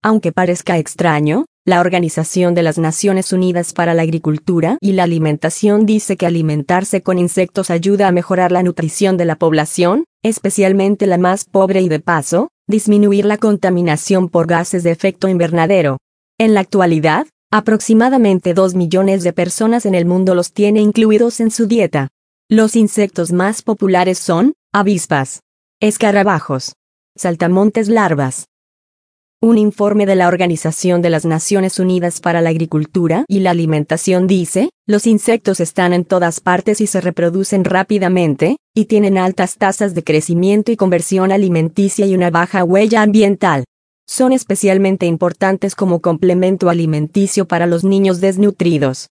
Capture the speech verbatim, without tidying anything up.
Aunque parezca extraño, la Organización de las Naciones Unidas para la Agricultura y la Alimentación dice que alimentarse con insectos ayuda a mejorar la nutrición de la población, especialmente la más pobre y de paso, disminuir la contaminación por gases de efecto invernadero. En la actualidad, aproximadamente dos millones de personas en el mundo los tiene incluidos en su dieta. Los insectos más populares son avispas, escarabajos, saltamontes larvas. Un informe de la Organización de las Naciones Unidas para la Agricultura y la Alimentación dice, los insectos están en todas partes y se reproducen rápidamente, y tienen altas tasas de crecimiento y conversión alimenticia y una baja huella ambiental. Son especialmente importantes como complemento alimenticio para los niños desnutridos.